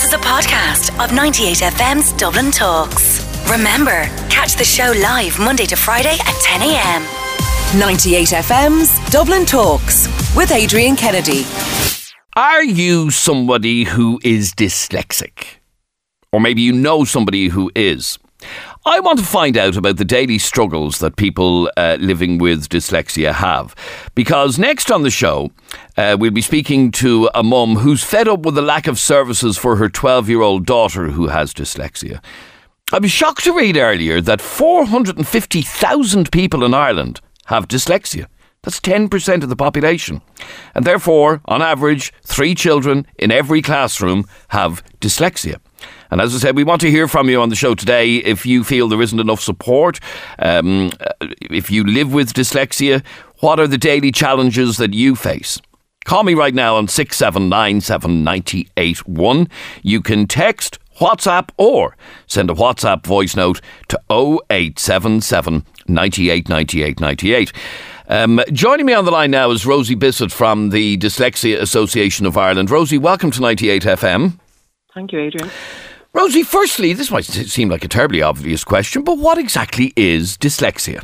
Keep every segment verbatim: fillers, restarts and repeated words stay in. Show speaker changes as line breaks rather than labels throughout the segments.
was a podcast of ninety-eight F M's Dublin Talks. Remember, catch the show live Monday to Friday at ten a m. ninety-eight F M's Dublin Talks with Adrian Kennedy.
Are you somebody who is dyslexic? Or maybe you know somebody who is. I want to find out about the daily struggles that people uh, living with dyslexia have. Because next on the show, uh, we'll be speaking to a mum who's fed up with the lack of services for her twelve-year-old daughter who has dyslexia. I was shocked to read earlier that four hundred fifty thousand people in Ireland have dyslexia. That's ten percent of the population. And therefore, on average, three children in every classroom have dyslexia. And as I said, we want to hear from you on the show today if you feel there isn't enough support, um, if you live with dyslexia, what are the daily challenges that you face? Call me right now on six seven nine seven nine eight one. You can text, WhatsApp or send a WhatsApp voice note to oh eight seven seven, nine eight nine eight nine eight. Um, joining me on the line now is Rosie Bissett from the Dyslexia Association of Ireland. Rosie, welcome to ninety-eight F M.
Thank you, Adrian.
Rosie, firstly, this might seem like a terribly obvious question, but what exactly is dyslexia?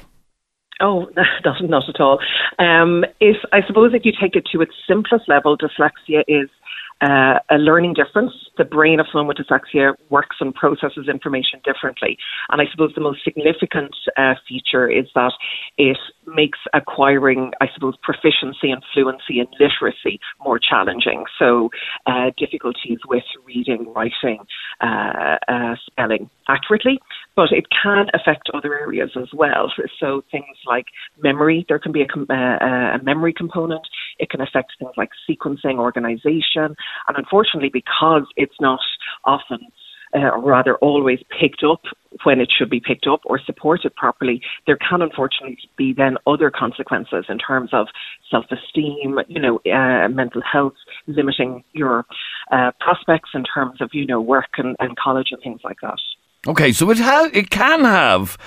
Oh, not, not at all. Um, if I suppose if you take it to its simplest level, dyslexia is uh, a learning difference. The brain of someone with dyslexia works and processes information differently. And I suppose the most significant uh, feature is that it makes acquiring, I suppose, proficiency and fluency in literacy more challenging. So uh, difficulties with reading, writing, uh, uh, spelling accurately. But it can affect other areas as well. So things like memory, there can be a, com- uh, a memory component. It can affect things like sequencing, organisation. And unfortunately, because it's not often, uh, or rather always picked up when it should be picked up or supported properly, there can unfortunately be then other consequences in terms of self-esteem, you know, uh, mental health, limiting your uh, prospects in terms of, you know, work and, and college and things like that.
Okay, so it ha- it can have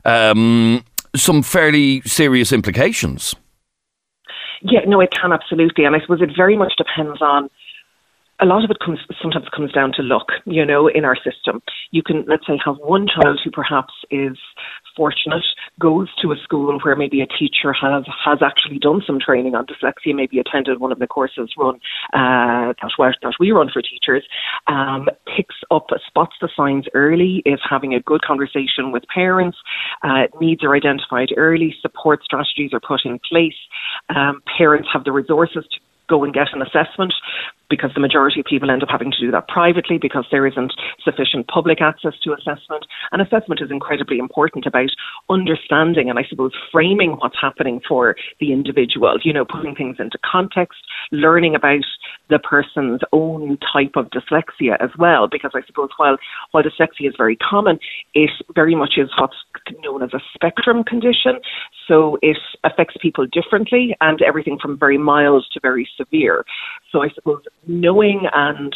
um, some fairly serious implications.
Yeah, no, it can absolutely. And I suppose it very much depends on, a lot of it comes sometimes comes down to luck, you know, in our system. You can, let's say, have one child who perhaps is fortunate, goes to a school where maybe a teacher has, has actually done some training on dyslexia, maybe attended one of the courses run uh, that, we, that we run for teachers, um, picks up, spots the signs early, is having a good conversation with parents, uh, needs are identified early, support strategies are put in place, um, parents have the resources to go and get an assessment, because the majority of people end up having to do that privately because there isn't sufficient public access to assessment. And assessment is incredibly important about understanding and I suppose framing what's happening for the individual, you know, putting things into context, learning about the person's own type of dyslexia as well, because I suppose while, while dyslexia is very common, it very much is what's known as a spectrum condition. So it affects people differently and everything from very mild to very severe. So I suppose knowing and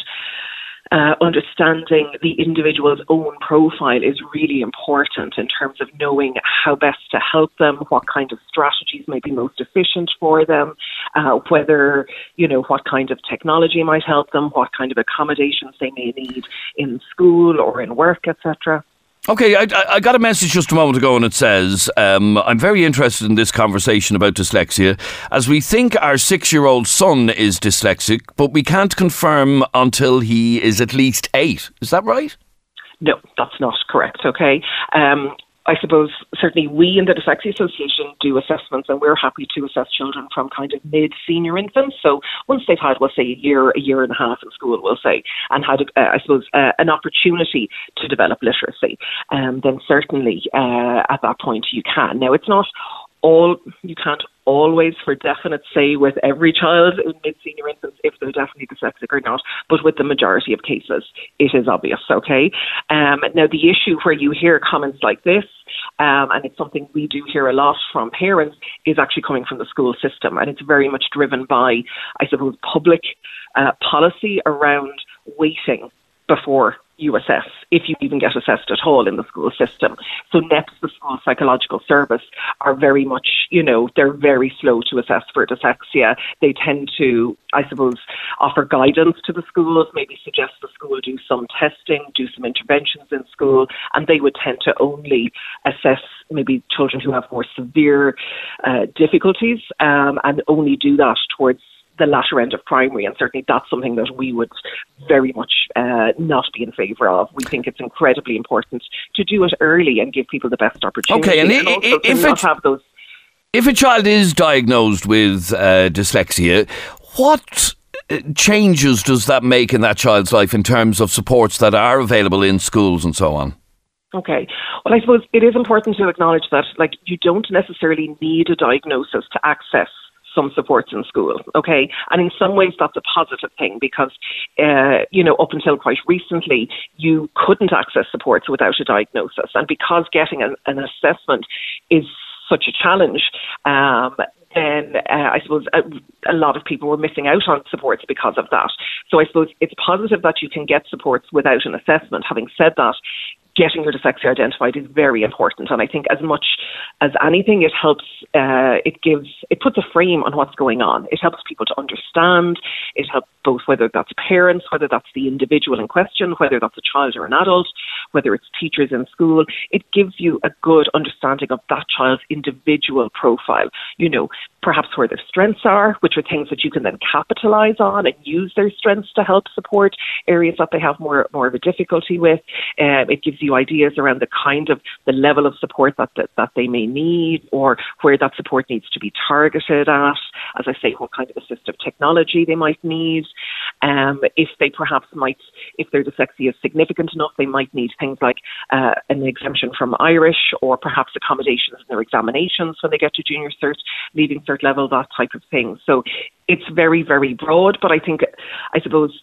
uh, understanding the individual's own profile is really important in terms of knowing how best to help them, what kind of strategies may be most efficient for them, uh, whether, you know, what kind of technology might help them, what kind of accommodations they may need in school or in work, et cetera.
Okay, I, I got a message just a moment ago and it says, um, I'm very interested in this conversation about dyslexia as we think our six-year-old son is dyslexic, but we can't confirm until he is at least eight. Is that right?
No, that's not correct, okay? Um, I suppose certainly we in the Dyslexia Association do assessments and we're happy to assess children from kind of mid-senior infants. So once they've had, we'll say, a year, a year and a half in school, we'll say, and had, uh, I suppose, uh, an opportunity to develop literacy, um, then certainly uh, at that point you can. Now, it's not all, you can't always for definite say with every child in mid-senior infants if they're definitely dyslexic or not, but with the majority of cases, it is obvious, okay? Um, now, the issue where you hear comments like this, um, and it's something we do hear a lot from parents, is actually coming from the school system, and it's very much driven by, I suppose, public uh, policy around waiting before you assess, if you even get assessed at all in the school system. So N E P S, the school psychological service, are very much, you know, they're very slow to assess for dyslexia. They tend to, I suppose, offer guidance to the schools, maybe suggest the school do some testing, do some interventions in school, and they would tend to only assess maybe children who have more severe uh, difficulties um, and only do that towards the latter end of primary, and certainly that's something that we would very much uh, not be in favour of. We think it's incredibly important to do it early and give people the best opportunity.
Okay, and,
and
I-
also
I-
to
if
not
it,
have those.
If a child is diagnosed with uh, dyslexia, what uh, changes does that make in that child's life in terms of supports that are available in schools and so on?
Okay. Well, I suppose it is important to acknowledge that, like, you don't necessarily need a diagnosis to access some supports in school, okay? And in some ways that's a positive thing because, uh, you know, up until quite recently, you couldn't access supports without a diagnosis. And because getting an, an assessment is such a challenge, um, then uh, I suppose a, a lot of people were missing out on supports because of that. So I suppose it's positive that you can get supports without an assessment. Having said that, getting your dyslexia identified is very important, and I think as much as anything, it helps. Uh, it gives, it puts a frame on what's going on. It helps people to understand. It helps both whether that's parents, whether that's the individual in question, whether that's a child or an adult, whether it's teachers in school. It gives you a good understanding of that child's individual profile. You know, perhaps where their strengths are, which are things that you can then capitalise on and use their strengths to help support areas that they have more more of a difficulty with. Um, it gives you ideas around the kind of the level of support that, that that they may need, or where that support needs to be targeted at. As I say, what kind of assistive technology they might need. Um, if they perhaps might, if their dyslexia is significant enough, they might need things like uh, an exemption from Irish, or perhaps accommodations in their examinations when they get to junior cert, leaving cert level, that type of thing. So it's very, very broad, but I think, I suppose,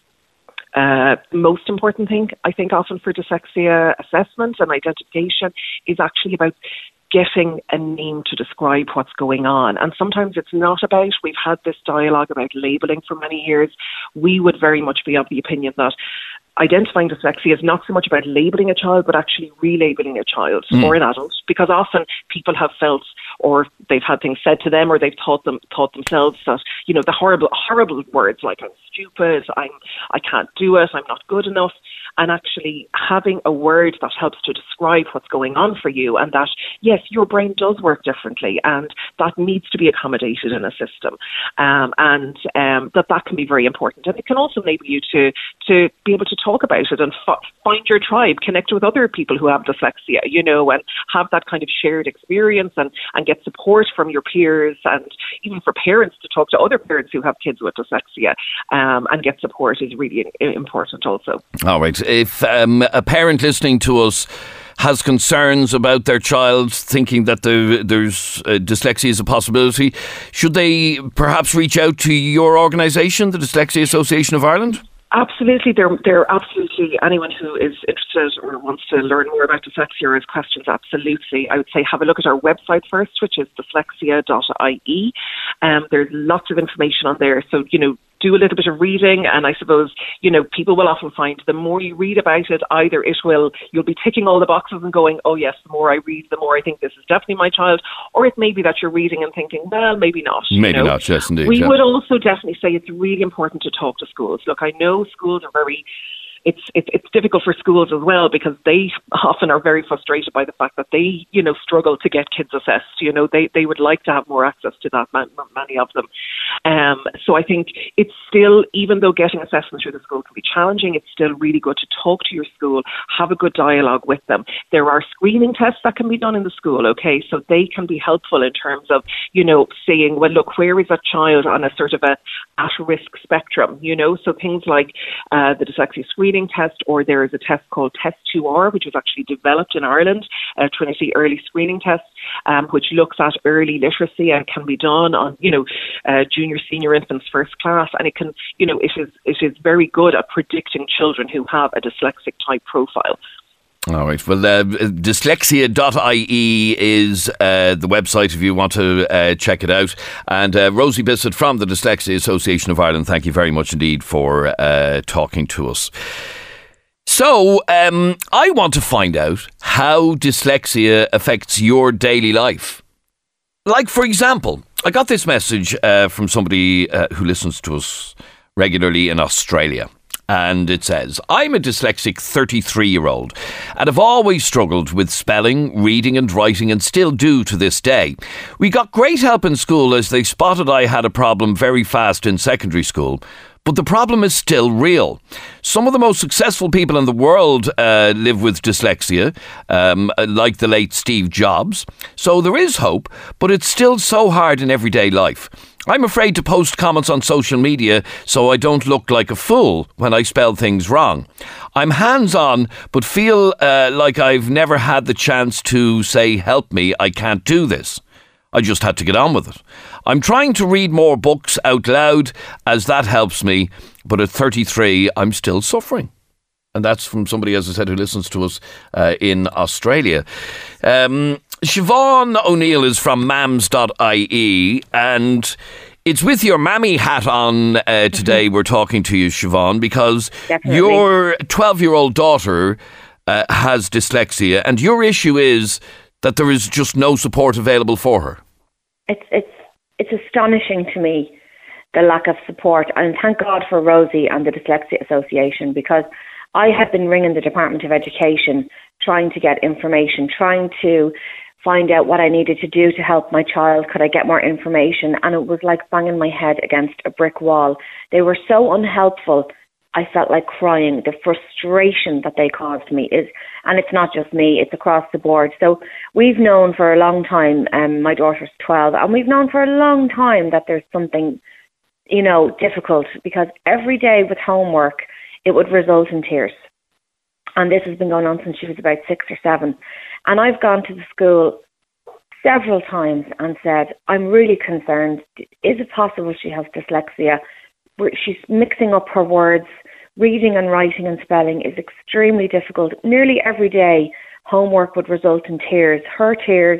Uh, the most important thing, I think, often for dyslexia assessment and identification is actually about getting a name to describe what's going on. And sometimes it's not about, we've had this dialogue about labelling for many years. We would very much be of the opinion that identifying dyslexia is not so much about labelling a child, but actually relabelling a child mm. or an adult, because often people have felt, or they've had things said to them, or they've taught them taught themselves that, you know, the horrible horrible words like I'm stupid, I'm I can't do it, I'm not good enough. And actually having a word that helps to describe what's going on for you, and that, yes, your brain does work differently, and that needs to be accommodated in a system, um, and um, that that can be very important. And it can also enable you to to be able to talk about it and f- find your tribe, connect with other people who have dyslexia, you know, and have that kind of shared experience, and, and get support from your peers, and even for parents to talk to other parents who have kids with dyslexia, um, and get support is really important also.
All right. If um, a parent listening to us has concerns about their child, thinking that the, there's uh, dyslexia is a possibility, should they perhaps reach out to your organisation, the Dyslexia Association of Ireland?
Absolutely. They're, they're absolutely, anyone who is interested or wants to learn more about dyslexia or has questions, absolutely. I would say have a look at our website first, which is dyslexia dot I E. Um, there's lots of information on there. So, you know, do a little bit of reading, and I suppose, you know, people will often find the more you read about it, either it will, you'll be ticking all the boxes and going, oh yes, the more I read, the more I think this is definitely my child, or it may be that you're reading and thinking, well, maybe not.
Maybe
you know?
not, yes, indeed.
We
yeah.
would also definitely say it's really important to talk to schools. Look, I know schools are very... It's, it's it's difficult for schools as well, because they often are very frustrated by the fact that they, you know, struggle to get kids assessed. You know, they, they would like to have more access to that, many of them. Um, so I think it's still, even though getting assessment through the school can be challenging, it's still really good to talk to your school, have a good dialogue with them. There are screening tests that can be done in the school, okay, so they can be helpful in terms of, you know, saying, well, look, where is that child on a sort of a at-risk spectrum, you know, so things like uh, the dyslexia screening test, or there is a test called Test two R, which was actually developed in Ireland, a Trinity early screening test, um, which looks at early literacy and can be done on, you know, uh, junior, senior infants, first class, and it can, you know, it is it is very good at predicting children who have a dyslexic type profile.
All right. Well, uh, dyslexia dot I E is uh, the website if you want to uh, check it out. And uh, Rosie Bissett from the Dyslexia Association of Ireland, thank you very much indeed for uh, talking to us. So, um, I want to find out how dyslexia affects your daily life. Like, for example, I got this message uh, from somebody uh, who listens to us regularly in Australia. And it says, I'm a dyslexic thirty-three-year-old and have always struggled with spelling, reading and writing and still do to this day. We got great help in school as they spotted I had a problem very fast in secondary school. But the problem is still real. Some of the most successful people in the world uh, live with dyslexia, um, like the late Steve Jobs. So there is hope, but it's still so hard in everyday life. I'm afraid to post comments on social media so I don't look like a fool when I spell things wrong. I'm hands-on, but feel uh, like I've never had the chance to say, help me, I can't do this. I just had to get on with it. I'm trying to read more books out loud as that helps me, but at thirty-three, I'm still suffering. And that's from somebody, as I said, who listens to us uh, in Australia. Um, Siobhan O'Neill is from mams dot I E, and it's with your mammy hat on uh, today we're talking to you, Siobhan, because Definitely. Your twelve-year-old daughter uh, has dyslexia, and your issue is that there is just no support available for her.
It's it's it's astonishing to me, the lack of support, and thank God for Rosie and the Dyslexia Association, because I have been ringing the Department of Education trying to get information, trying to find out what I needed to do to help my child. Could I get more information? And it was like banging my head against a brick wall. They were so unhelpful. I felt like crying. The frustration that they caused me is, and it's not just me, it's across the board. So we've known for a long time, um, my daughter's twelve, and we've known for a long time that there's something, you know, difficult, because every day with homework, it would result in tears. And this has been going on since she was about six or seven. And I've gone to the school several times and said, I'm really concerned. Is it possible she has dyslexia? She's mixing up her words. Reading and writing and spelling is extremely difficult. Nearly every day, homework would result in tears. Her tears,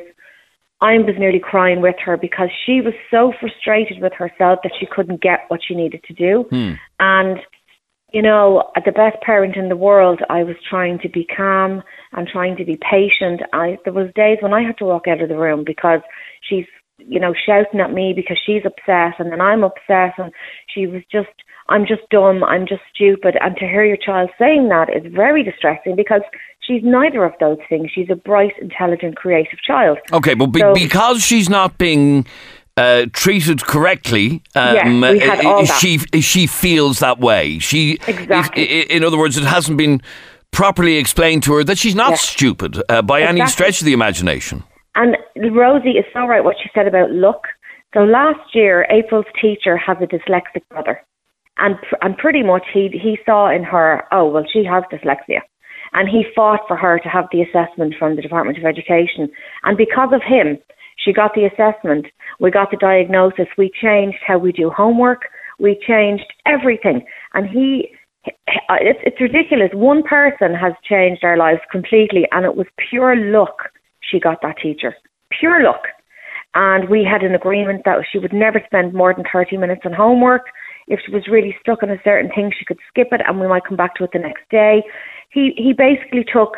I was nearly crying with her because she was so frustrated with herself that she couldn't get what she needed to do. Hmm. And, you know, as the best parent in the world, I was trying to be calm and trying to be patient. I, there was days when I had to walk out of the room because she's, you know, shouting at me because she's upset, and then I'm upset, and she was just, I'm just dumb, I'm just stupid. And to hear your child saying that is very distressing, because she's neither of those things. She's a bright, intelligent, creative child. Okay, but be- so, because she's not being uh, treated correctly, um, yes, we had all that. she she feels that way. She exactly. In other words, it hasn't been properly explained to her that she's not yes. stupid uh, by exactly. any stretch of the imagination. And Rosie is so right what she said about luck. So last year, April's teacher has a dyslexic brother. And and pretty much he he saw in her, oh, well, she has dyslexia. And he fought for her to have the assessment from the Department of Education. And because of him, she got the assessment. We got the diagnosis. We changed how we do homework. We changed everything. And he, it's, it's ridiculous. One person has changed our lives completely, and it was pure luck she got that teacher. Pure luck. And we had an agreement that she would never spend more than thirty minutes on homework. If she was really stuck on a certain thing, she could skip it and we might come back to it the next day. He he basically took,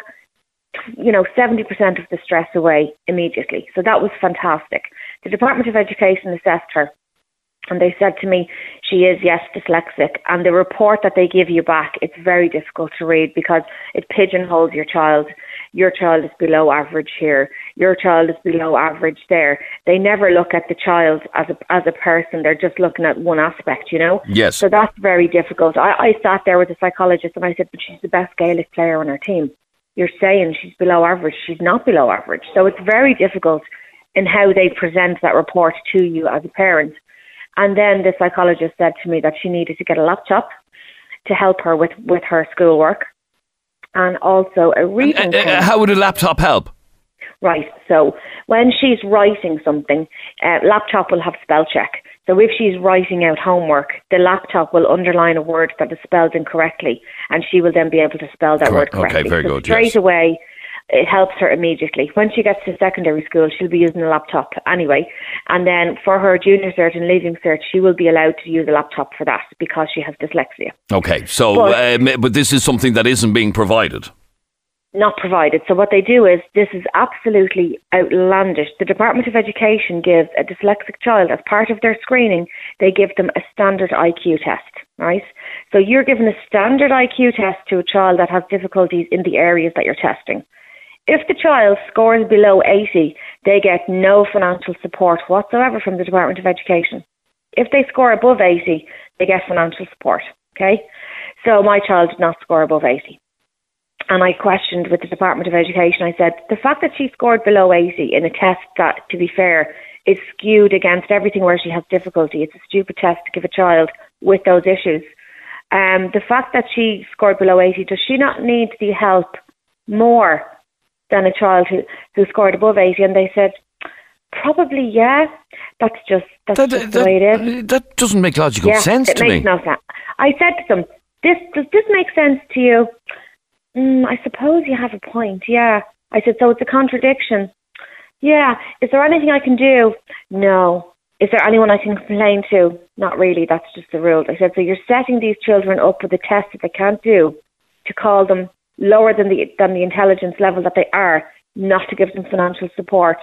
you know, seventy percent of the stress away immediately. So that was fantastic. The Department of Education assessed her, and they said to me, she is, yes, dyslexic. And the report that they give you back, it's very difficult to read because it pigeonholes your child. Your child is below average here. Your child is below average there. They never look at the child as a as a person. They're just looking at one aspect, you know? Yes. So that's very difficult. I, I sat there with a psychologist and I said, but she's the best Gaelic player on our team. You're saying she's below average. She's not below average. So it's very difficult in how they present that report to you as a parent. And then the psychologist said to me that she needed to get a laptop to help her with, with her schoolwork. And also a reading. Uh, uh, how would a laptop help? Right. So when she's writing something, uh, laptop will have spell check. So if she's writing out homework, the laptop will underline a word that is spelled incorrectly, and she will then be able to spell that Correct. word correctly. Okay, very so good. Straight yes. away, it helps her immediately. When she gets to secondary school, she'll be using a laptop anyway. And then for her junior cert and leaving cert, she will be allowed to use a laptop for that because she has dyslexia.
Okay, so
But,
um, but this is something that isn't being provided.
Not provided. So what they do is, this is absolutely outlandish. The Department of Education gives a dyslexic child, as part of their screening, they give them a standard I Q test, right? So you're given a standard I Q test to a child that has difficulties in the areas that you're testing. If the child scores below eighty, they get no financial support whatsoever from the Department of Education. If they score above eighty, they get financial support, okay? So my child did not score above eighty. And I questioned with the Department of Education, I said, the fact that she scored below eighty in a test that, to be fair, is skewed against everything where she has difficulty. It's a stupid test to give a child with those issues. Um, the fact that she scored below eighty, does she not need the help more than a child who, who scored above eighty? And they said, probably, yeah. That's just, that's
That,
just
that,
the way it is.
that doesn't make logical
Yeah,
sense
it
to
makes
me.
no sense. I said to them, this, does this make sense to you? Mm, I suppose you have a point, yeah. I said, so it's a contradiction. Yeah. Is there anything I can do? No. Is there anyone I can complain to? Not really. That's just the rules. I said, so you're setting these children up with a test that they can't do to call them lower than the than the intelligence level that they are, not to give them financial support.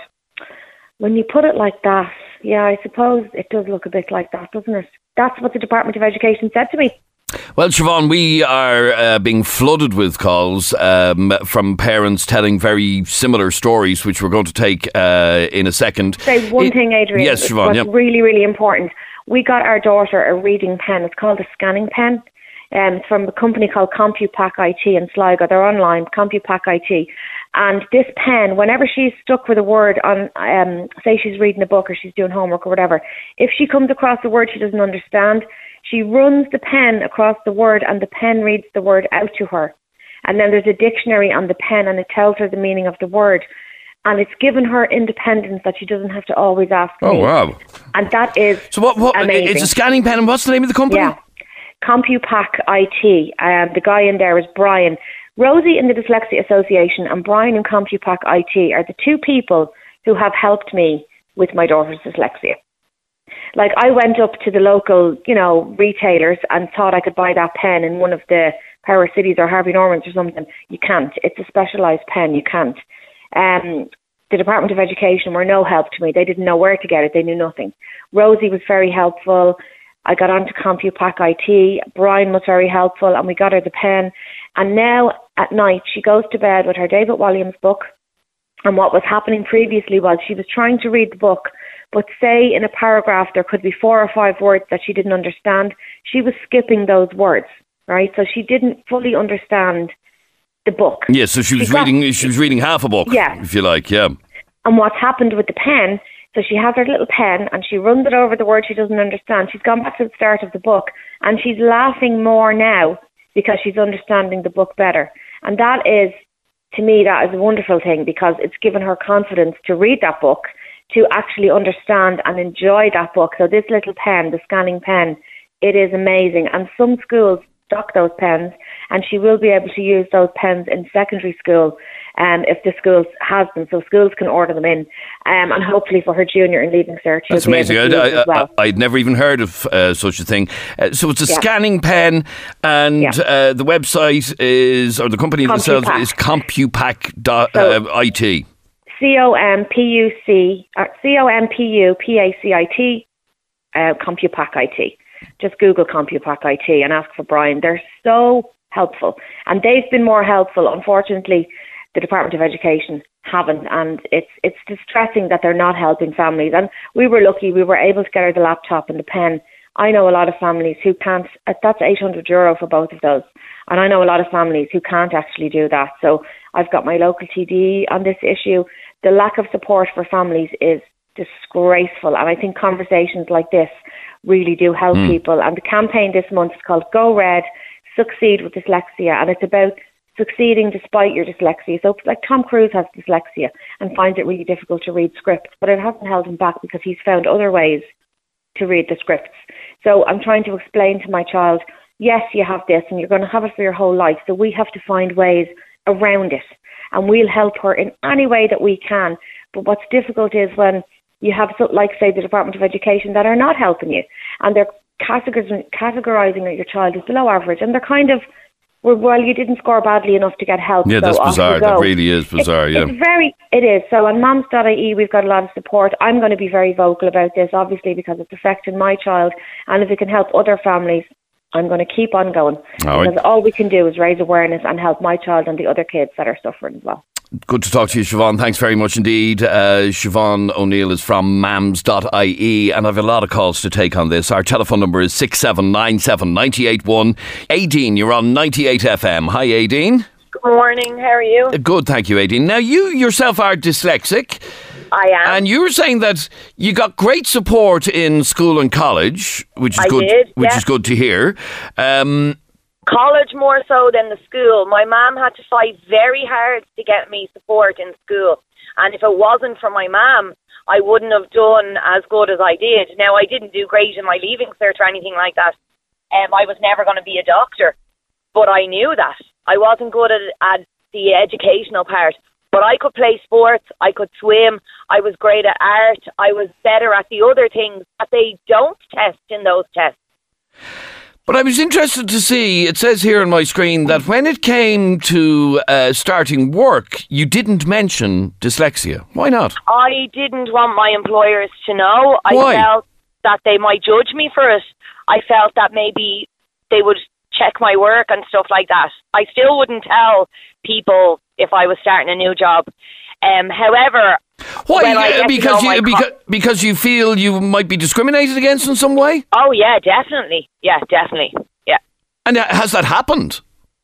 When you put it like that, yeah, I suppose it does look a bit like that, doesn't it? That's what the Department of Education said to me.
Well, Siobhan, we are uh, being flooded with calls um, from parents telling very similar stories, which we're going to take uh, in a second.
Say one
it,
thing, Adrian.
Yes, Siobhan.
What's
Yep.
really, really important. We got our daughter a reading pen. It's called a scanning pen. Um, it's from a company called CompuPack I T in Sligo. They're online, CompuPack I T. And this pen, whenever she's stuck with a word on, um, say she's reading a book or she's doing homework or whatever, if she comes across a word she doesn't understand, she runs the pen across the word and the pen reads the word out to her. And then there's a dictionary on the pen and it tells her the meaning of the word. And it's given her independence that she doesn't have to always ask
Oh,
me.
wow.
And that is
So what, what
amazing.
it's a scanning pen, and what's the name of the company?
Yeah. CompuPack I T. Um, the guy in there is Brian. Rosie in the Dyslexia Association and Brian in CompuPack I T are the two people who have helped me with my daughter's dyslexia. Like, I went up to the local, you know, retailers and thought I could buy that pen in one of the Power Cities or Harvey Normans or something. You can't. It's a specialised pen. You can't. Um, the Department of Education were no help to me. They didn't know where to get it. They knew nothing. Rosie was very helpful. I got onto CompuPack I T. Brian was very helpful, and we got her the pen. And now at night, she goes to bed with her David Walliams book. And what was happening previously was she was trying to read the book, but say in a paragraph there could be four or five words that she didn't understand. She was skipping those words, right? So she didn't fully understand the book.
Yeah, so she was
She got-
reading. She was reading half a book.
Yeah.
If you like. Yeah.
And what's happened with the pen, so she has her little pen and she runs it over the word she doesn't understand. She's gone back to the start of the book and she's laughing more now because she's understanding the book better. And that is, to me, that is a wonderful thing because it's given her confidence to read that book, to actually understand and enjoy that book. So this little pen, the scanning pen, it is amazing. And some schools stock those pens, and she will be able to use those pens in secondary school um, if the school has them. So schools can order them in. Um, and hopefully for her junior and leaving cert, she'll
That's
be
amazing.
able to
I,
use it as well.
I, would never even heard of uh, such a thing. Uh, so it's a
Yeah.
scanning pen, and
Yeah.
uh, the website is, or the company themselves
CompuPack.
is CompuPack dot,
So-
uh, I T.
C O M P U C, uh, C O M P U P A C I T, uh, CompuPack I T. Just Google CompuPack I T and ask for Brian. They're so helpful. And they've been more helpful. Unfortunately, the Department of Education haven't. And it's it's distressing that they're not helping families. And we were lucky. We were able to get her the laptop and the pen. I know a lot of families who can't. uh, That's eight hundred euro for both of those. And I know a lot of families who can't actually do that. So I've got my local T D on this issue. The lack of support for families is disgraceful. And I think conversations like this really do help
Mm.
people. And the campaign this month is called Go Red, Succeed with Dyslexia. And it's about succeeding despite your dyslexia. So like Tom Cruise has dyslexia and finds it really difficult to read scripts, but it hasn't held him back because he's found other ways to read the scripts. So I'm trying to explain to my child, yes, you have this and you're going to have it for your whole life. So we have to find ways around it, and we'll help her in any way that we can. But what's difficult is when you have, so, like, say, the Department of Education that are not helping you, and they're categorizing, categorizing that your child is below average, and they're kind of, well, well, you didn't score badly enough to get help.
Yeah,
so
that's bizarre. That really is bizarre,
it's,
yeah.
It's very, it is. So on moms dot I E, we've got a lot of support. I'm going to be very vocal about this, obviously, because it's affecting my child. And if it can help other families, I'm going to keep on going. All because right. all we can do is raise awareness and help my child and the other kids that are suffering as well.
Good to talk to you, Siobhan. Thanks very much indeed. Uh, Siobhan O'Neill is from mams dot I E, and I have a lot of calls to take on this. Our telephone number is six seven nine seven, nine eight one. Aideen, you're on ninety-eight F M. Hi, Aideen.
Good morning. How are you?
Good, thank you, Aideen. Now, you yourself are dyslexic.
I am.
And you were saying that you got great support in school and college, which is
I
good.
did,
which
yeah.
is good to hear. Um,
College more so than the school. My mum had to fight very hard to get me support in school. And if it wasn't for my mum, I wouldn't have done as good as I did. Now, I didn't do great in my leaving cert or anything like that. Um, I was never going to be a doctor. But I knew that. I wasn't good at, at the educational part. But I could play sports. I could swim. I was great at art. I was better at the other things that they don't test in those tests.
But I was interested to see, it says here on my screen, that when it came to uh, starting work, you didn't mention dyslexia. Why not?
I didn't want my employers to know. I
Why?
felt that they might judge me for it. I felt that maybe they would check my work and stuff like that. I still wouldn't tell people if I was starting a new job. Um, however...
Why?
when I
Uh,
get to
because
know
you
my
because,
co-
because you feel you might be discriminated against in some way?
Oh, yeah, definitely. Yeah, definitely. Yeah.
And uh, has that happened?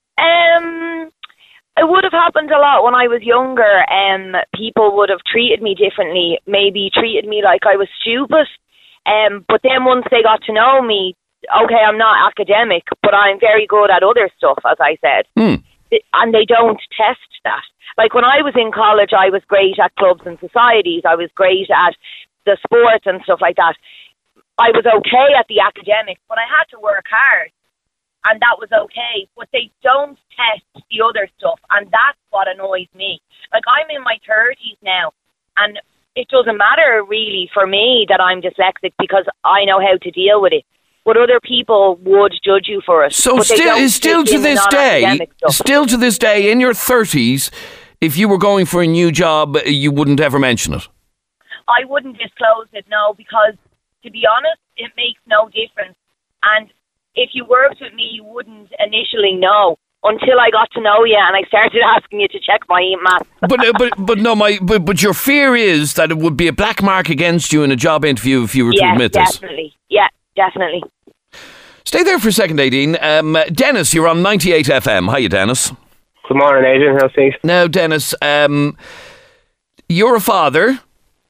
Um, it would have happened a lot when I was younger. Um, people would have treated me differently, maybe treated me like I was stupid. Um, but then once they got to know me, okay, I'm not academic, but I'm very good at other stuff, as I said.
Hmm.
And they don't test that. Like when I was in college, I was great at clubs and societies. I was great at the sports and stuff like that. I was okay at the academics, but I had to work hard. And that was okay. But they don't test the other stuff. And that's what annoys me. Like I'm in my thirties now. And it doesn't matter really for me that I'm dyslexic because I know how to deal with it. But other people would judge you for it.
So
but they
still,
don't
is still
take
to
in the
this day,
non-academic stuff.
still to this day, in your thirties, if you were going for a new job, you wouldn't ever mention it?
I wouldn't disclose it, no, because to be honest, it makes no difference. And if you worked with me, you wouldn't initially know until I got to know you and I started asking you to check my maths.
But uh, but but no, my but, but your fear is that it would be a black mark against you in a job interview if you were to
yeah,
admit this.
definitely. Yeah, definitely.
Stay there for a second, Aideen. Um, Dennis, you're on ninety-eight F M. Hiya, Dennis.
Good morning, Adrian. How's things?
Now, Dennis, um, you're a father.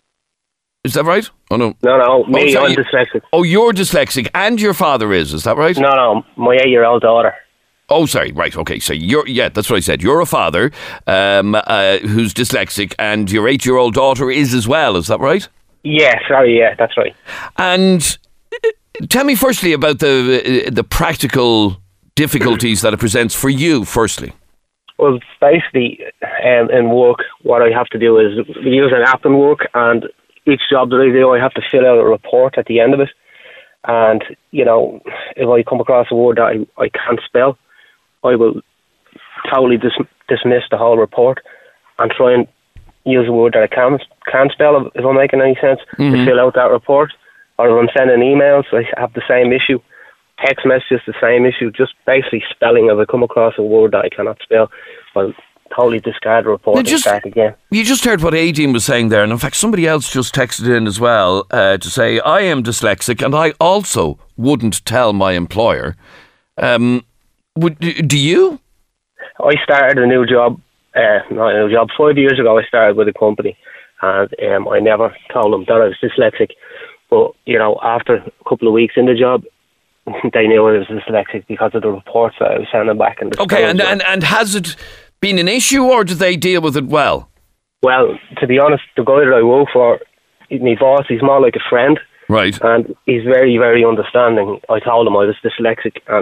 Is that right? Oh, no.
No, no, me,
oh,
I'm
you,
dyslexic.
Oh, you're dyslexic and your father is, is that right?
No, no, my eight-year-old daughter.
Oh, sorry, right, okay. So you're, yeah, that's what I said. You're a father um, uh, who's dyslexic and your eight-year-old daughter is as well, is that right?
Yeah, sorry, yeah, that's right.
And tell me firstly about the uh, the practical difficulties that it presents for you, firstly.
Well, basically, um, in work, what I have to do is we use an app in work, and each job that I do, I have to fill out a report at the end of it. And, you know, if I come across a word that I, I can't spell, I will totally dis- dismiss the whole report and try and use a word that I can, can spell, if I'm making any sense, mm-hmm. to fill out that report. Or if I'm sending emails, I have the same issue. Text messages, the same issue. Just basically spelling. If I come across a word that I cannot spell, I'll totally discard the report just, and start again.
You just heard what Aideen was saying there, and in fact somebody else just texted in as well uh, to say, I am dyslexic and I also wouldn't tell my employer. Um, would do you?
I started a new job, uh, not a new job, five years ago I started with a company, and um, I never told them that I was dyslexic. But, you know, after a couple of weeks in the job, they knew I was dyslexic because of the reports that I was sending back. In the
okay, and, and and has it been an issue, or do they deal with it well?
Well, to be honest, the guy that I work for, my boss, he's more like a friend.
Right.
And he's very, very understanding. I told him I was dyslexic, and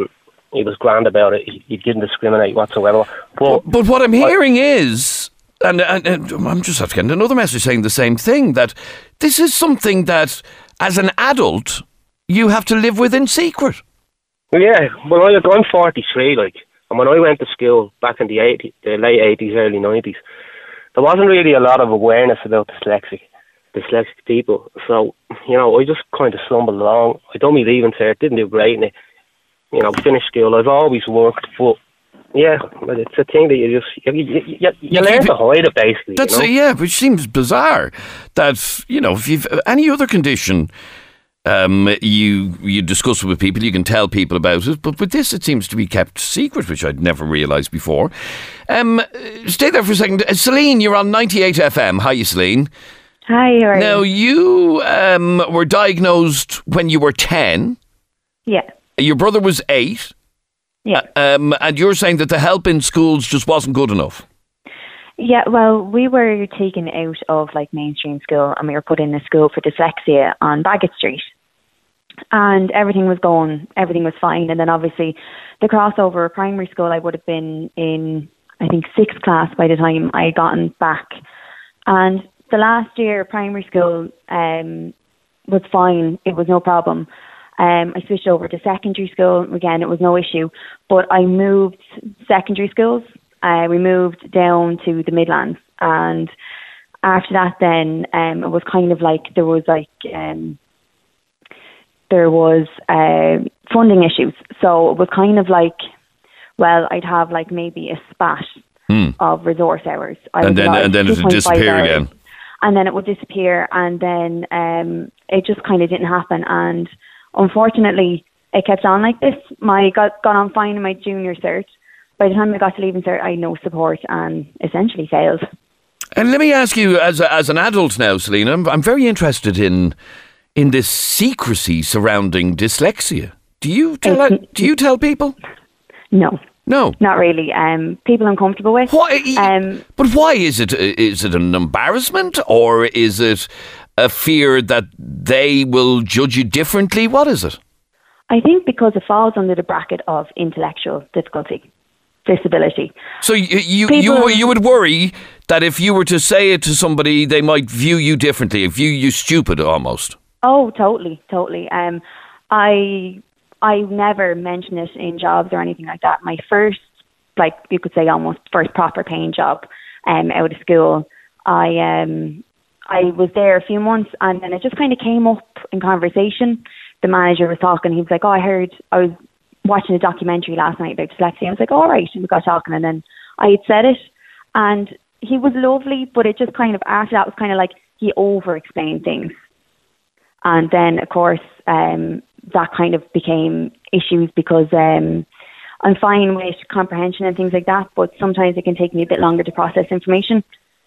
he was grand about it. He, he didn't discriminate whatsoever. But,
but, but what I'm hearing I, is, and, and, and I'm just have to get another message saying the same thing, that this is something that, as an adult, you have to live with in secret.
Yeah, well, I, I'm forty-three, like, and when I went to school back in the eighties, the late eighties, early nineties, there wasn't really a lot of awareness about dyslexic, dyslexic people. So, you know, I just kind of stumbled along. I done my leaving cert, didn't do great in it. You know, finished school. I've always worked, but yeah, but it's a thing that you just you, you, you, you learn to hide it, basically.
That's
you know?
a, yeah, which seems bizarre. That, you know, if you've any other condition, um, you you discuss it with people, you can tell people about it. But with this, it seems to be kept secret, which I'd never realised before. Um, stay there for a second, uh, Celine. You're on ninety-eight F M. Hi, Celine.
Hi. How are
now
you,
you um, were diagnosed when you were ten.
Yeah.
Your brother was eight.
Yeah.
Um, and you're saying that the help in schools just wasn't good enough.
Yeah, well, we were taken out of like mainstream school and we were put in a school for dyslexia on Bagot Street. And everything was going, everything was fine. And then obviously the crossover primary school, I would have been in, I think, sixth class by the time I gotten back. And the last year primary school um, was fine. It was no problem. Um, I switched over to secondary school. Again, it was no issue. But I moved secondary schools. Uh, we moved down to the Midlands. And after that then, um, it was kind of like there was like... Um, there was uh, funding issues. So it was kind of like, well, I'd have like maybe a spat hmm. of resource hours. I
and then, and then it would disappear
hours,
again.
And then it would disappear, and then um, it just kind of didn't happen. And unfortunately, it kept on like this. My got got on fine in my junior cert. By the time I got to leaving cert, I had no support and essentially failed. And
let me ask you, as a, as an adult now, Selena, I'm, I'm very interested in in this secrecy surrounding dyslexia. Do you tell uh, do you tell people?
No.
No.
Not really. Um, people I'm comfortable with.
Why?
Um,
but why is it? Is it an embarrassment, or is it a fear that they will judge you differently? What is it?
I think because it falls under the bracket of intellectual difficulty, disability.
So you you,
people,
you you would worry that if you were to say it to somebody, they might view you differently, view you stupid almost.
Oh, totally, totally. Um, I I never mention it in jobs or anything like that. My first, like you could say, almost first proper paying job, um, out of school. I um I was there a few months, and then it just kind of came up in conversation. The manager was talking. He was like, "Oh, I heard I was watching a documentary last night about dyslexia." I was like, "All right," and we got talking, and then I had said it, and he was lovely, but it just kind of after that was kind of like he over-explained things. And then, of course, um, that kind of became issues because um, I'm fine with comprehension and things like that, but sometimes it can take me a bit longer to process information.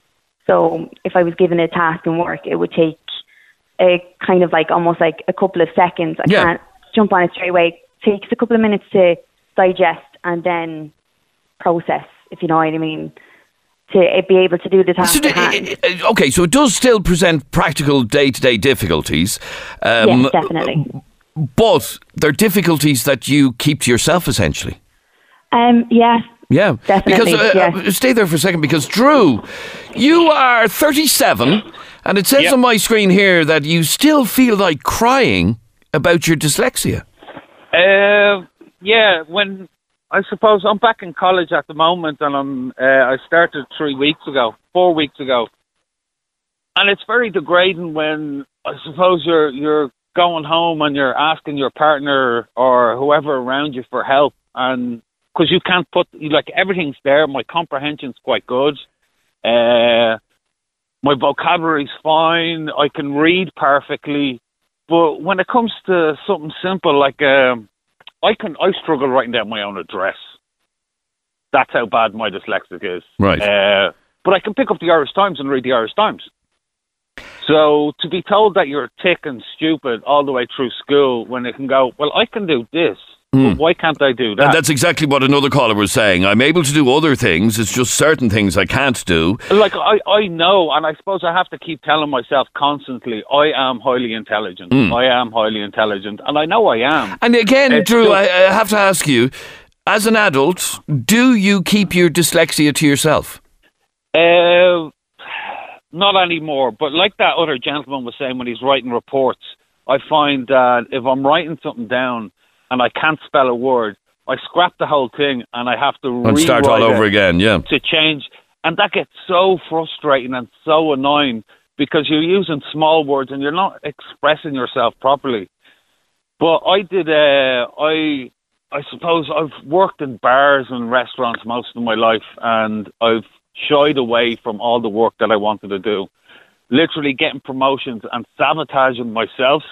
So if I was given a task and work, it would take a kind of like almost like a couple of seconds. I
yeah.
can't jump on it straight away. It takes a couple of minutes to digest and then process, if you know what I mean, to be able to do the task.
So, okay, so it does still present practical day-to-day difficulties.
Um, yes, definitely.
But they're difficulties that you keep to yourself, essentially.
Um, yeah,
yeah,
definitely.
Because, uh,
yeah.
uh, stay there for a second, because Drew, you are thirty-seven, and it says yep. on my screen here that you still feel like crying about your dyslexia.
Uh, yeah, when... I suppose I'm back in college at the moment, and I'm. Uh, I started three weeks ago, four weeks ago, and it's very degrading when I suppose you're you're going home and you're asking your partner or whoever around you for help, and because you can't put like everything's there. My comprehension's quite good. Uh, my vocabulary's fine. I can read perfectly, but when it comes to something simple like. Um, I can I struggle writing down my own address. That's how bad my dyslexic is.
Right.
Uh, but I can pick up the Irish Times and read the Irish Times. So to be told that you're thick and stupid all the way through school when it can go, well, I can do this,
Mm.
Why can't I do that?
And that's exactly what another caller was saying. I'm able to do other things. It's just certain things I can't do.
Like, I, I know, and I suppose I have to keep telling myself constantly, I am highly intelligent. Mm. I am highly intelligent. And I know I am.
And again,
it's
Drew,
just,
I, I have to ask you, as an adult, do you keep your dyslexia to yourself?
Uh, not anymore. But like that other gentleman was saying when he's writing reports, I find that if I'm writing something down and I can't spell a word, I scrap the whole thing and I have to
and start all over again, yeah.
To change. And that gets so frustrating and so annoying because you're using small words and you're not expressing yourself properly. But I did, uh, I, I suppose I've worked in bars and restaurants most of my life, and I've shied away from all the work that I wanted to do. Literally getting promotions and sabotaging myself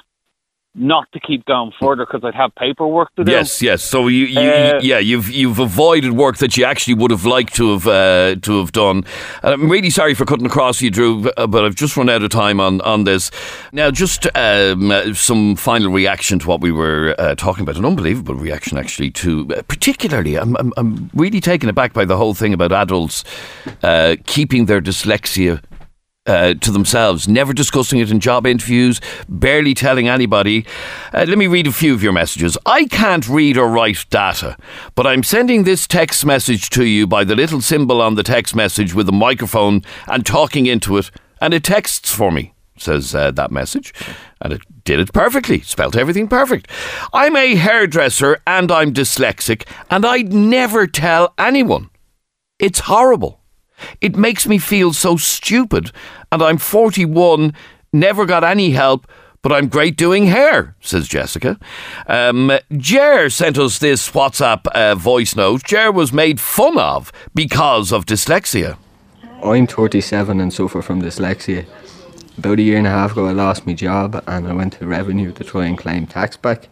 not to keep going further because I'd have paperwork to do.
Yes, yes. So you, you,
Uh,
yeah, you've you've avoided work that you actually would have liked to have uh, to have done. And I'm really sorry for cutting across you, Drew, but I've just run out of time on, on this. Now, just um, uh, some final reaction to what we were uh, talking about. An unbelievable reaction, actually, to uh, particularly. I'm, I'm I'm really taken aback by the whole thing about adults uh, keeping their dyslexia Uh, to themselves, never discussing it in job interviews, barely telling anybody. Uh, let me read a few of your messages. I can't read or write data, but I'm sending this text message to you by the little symbol on the text message with a microphone and talking into it, and it texts for me, says uh, that message. And it did it perfectly, spelt everything perfect. I'm a hairdresser and I'm dyslexic, and I'd never tell anyone. It's horrible. It makes me feel so stupid, and I'm forty-one, never got any help, but I'm great doing hair, says Jessica. Um, Jer sent us this WhatsApp uh, voice note. Jer was made fun of because of dyslexia.
I'm thirty-seven and suffer from dyslexia. About a year and a half ago I lost my job and I went to Revenue to try and claim tax back.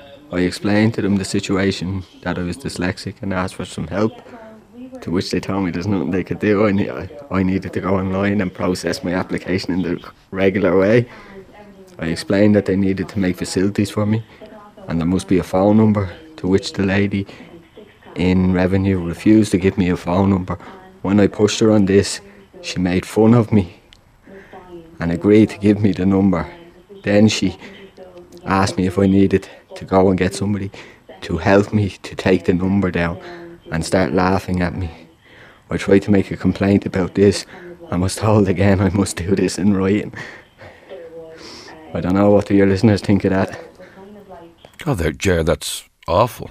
I explained to them the situation, that I was dyslexic, and asked for some help. To which they told me there's nothing they could do. I, ne- I needed to go online and process my application in the regular way. I explained that they needed to make facilities for me and there must be a phone number, to which the lady in Revenue refused to give me a phone number. When I pushed her on this, she made fun of me and agreed to give me the number. Then she asked me if I needed to go and get somebody to help me to take the number down, and start laughing at me. I tried to make a complaint about this and was told again I must do this in writing. I don't know what do your listeners think of that.
God, there, Jer, that's awful.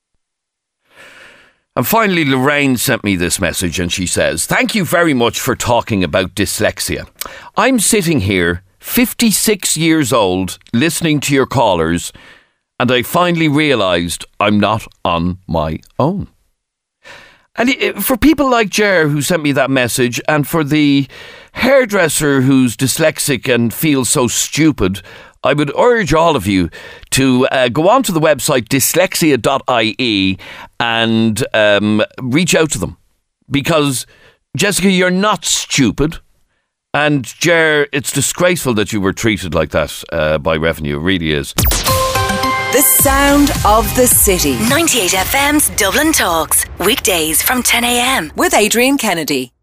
And finally, Lorraine sent me this message and she says, thank you very much for talking about dyslexia. I'm sitting here, fifty-six years old, listening to your callers, and I finally realised I'm not on my own. And it, for people like Jer who sent me that message, and for the hairdresser who's dyslexic and feels so stupid, I would urge all of you to uh, go on to the website dyslexia dot I E and um, reach out to them. Because, Jessica, you're not stupid. And, Jer, it's disgraceful that you were treated like that uh, by Revenue. It really is.
The sound of the city. ninety-eight F M's Dublin Talks. Weekdays from ten a m with Adrian Kennedy.